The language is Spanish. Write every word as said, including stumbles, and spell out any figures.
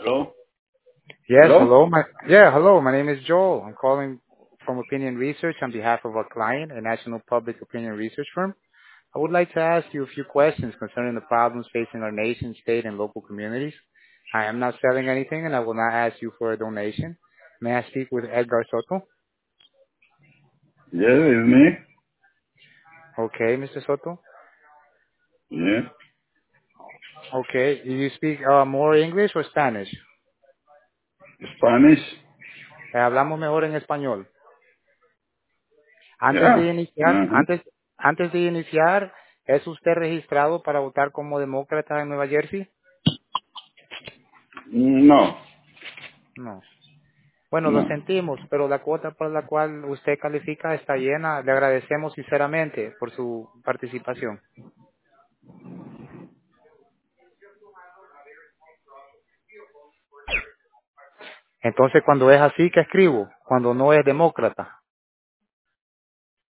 Hello? Yes, Hello? hello. My, yeah, hello. My name is Joel. I'm calling from Opinion Research on behalf of our client, a national public opinion research firm. I would like to ask you a few questions concerning the problems facing our nation, state, and local communities. I am not selling anything, and I will not ask you for a donation. May I speak with Edgar Soto? Yes, it's me. Okay, Mister Soto. Yeah. Okay. Do you speak uh, more English or Spanish? Spanish? Eh, hablamos mejor en español. Antes de Yeah. iniciar, Uh-huh. antes, antes de iniciar, ¿es usted registrado para votar como demócrata en Nueva Jersey? No. No. Bueno, lo No. sentimos, pero la cuota por la cual usted califica está llena. Le agradecemos sinceramente por su participación. Entonces, cuando es así, ¿qué escribo? Cuando no es demócrata.